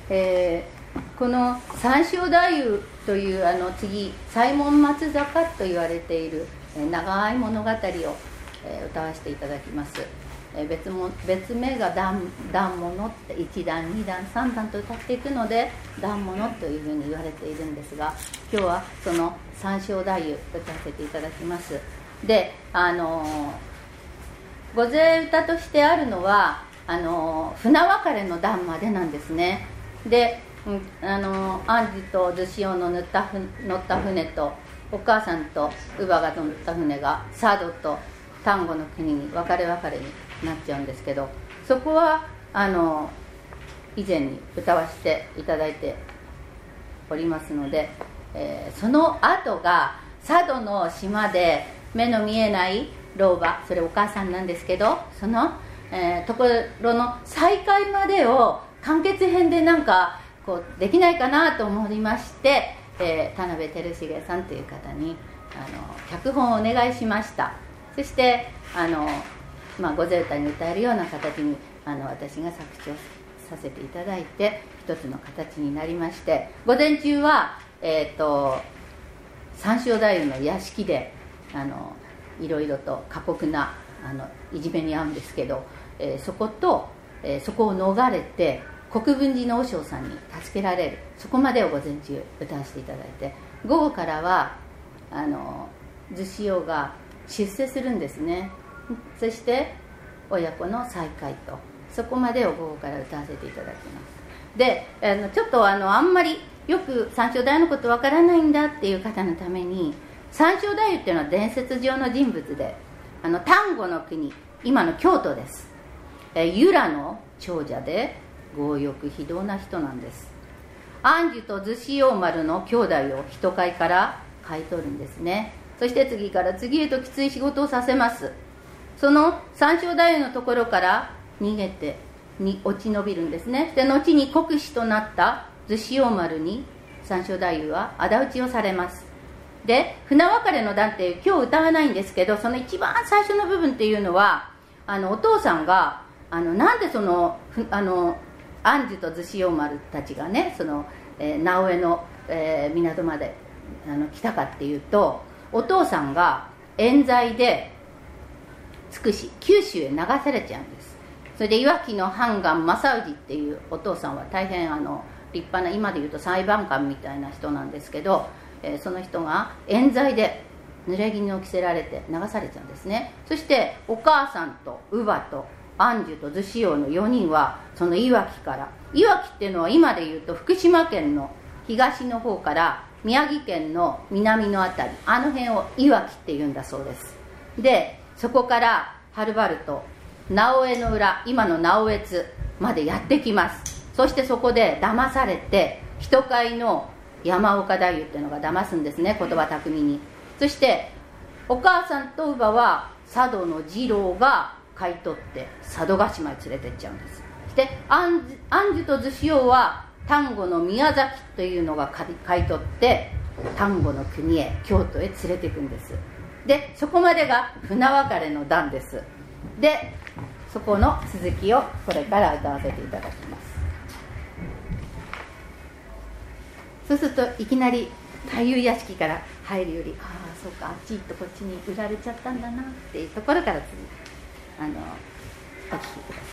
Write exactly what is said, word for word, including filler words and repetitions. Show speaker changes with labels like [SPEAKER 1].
[SPEAKER 1] えー、この三笑太夫というあの次西門松坂と言われている、えー、長い物語を、えー、歌わせていただきます。えー、別も別名が段物っていち段に段さん段と歌っていくので段物というふうに言われているんですが、今日はその三笑太夫歌わせていただきます。で、あのー、御前歌としてあるのはあのー、船別れの段までなんですね。で、あのー、安治と図子の乗った乗った船とお母さんと乳母が乗った船が佐渡と丹後の国に別れ別れになっちゃうんですけど、そこはあの以前に歌わせていただいておりますので、えー、その後が佐渡の島で目の見えない老婆、それお母さんなんですけど、その、えー、ところの再会までを完結編でなんかこうできないかなと思いまして、えー、田辺照重さんという方にあの脚本をお願いしました。そしてあのまあ、御前歌に歌えるような形にあの私が作詞をさせていただいて一つの形になりまして、午前中は、えー、と三笑太夫の屋敷であのいろいろと過酷なあのいじめに遭うんですけど、えー、そこと、えー、そこを逃れて国分寺の和尚さんに助けられる、そこまでを午前中歌わせていただいて、午後からはあの図子が出世するんですね。そして親子の再会と、そこまでを午後から歌わせていただきます。で、あのちょっとあのあんまりよく三笑太夫のことわからないんだっていう方のために、三笑太夫っていうのは伝説上の人物で、あの丹後の国、今の京都です。え由良の長者で強欲非道な人なんです。安寿と図子陽丸の兄弟を人買いから買い取るんですね。そして次から次へときつい仕事をさせます。その三笑太夫のところから逃げてに落ち延びるんですね。で後に国司となった図子陽丸に三笑太夫は仇討ちをされます。で船別れの段って今日歌わないんですけど、その一番最初の部分っていうのはあのお父さんがあのなんでそのあの安寿と図子陽丸たちがねその、えー、直江の、えー、港まであの来たかっていうと、お父さんが冤罪でつくし九州へ流されちゃうんです。それでいわきの判官正氏っていうお父さんは大変あの立派な、今でいうと裁判官みたいな人なんですけど、えー、その人が冤罪で濡れ衣を着せられて流されちゃうんですね。そしてお母さんと乳母と安寿と図子陽のよにんはそのいわきから、いわきっていうのは今でいうと福島県の東の方から宮城県の南のあたり、あの辺をいわきっていうんだそうです。でそこからはるばると直江の裏、今の直江津までやってきます。そしてそこで騙されて人買いの山岡太夫っていうのが騙すんですね、言葉巧みに。そしてお母さんと乳母は佐渡の次郎が買い取って佐渡島へ連れてっちゃうんです。そして安寿と図子陽は丹後の宮崎というのが買い取って丹後の国へ京都へ連れていくんです。でそこまでが船別れの段です。でそこの続きをこれから歌わせていただきます。そうするといきなり太夫屋敷から入るより、ああそうか、あっちとこっちに売られちゃったんだなっていうところから次あのお聞きください。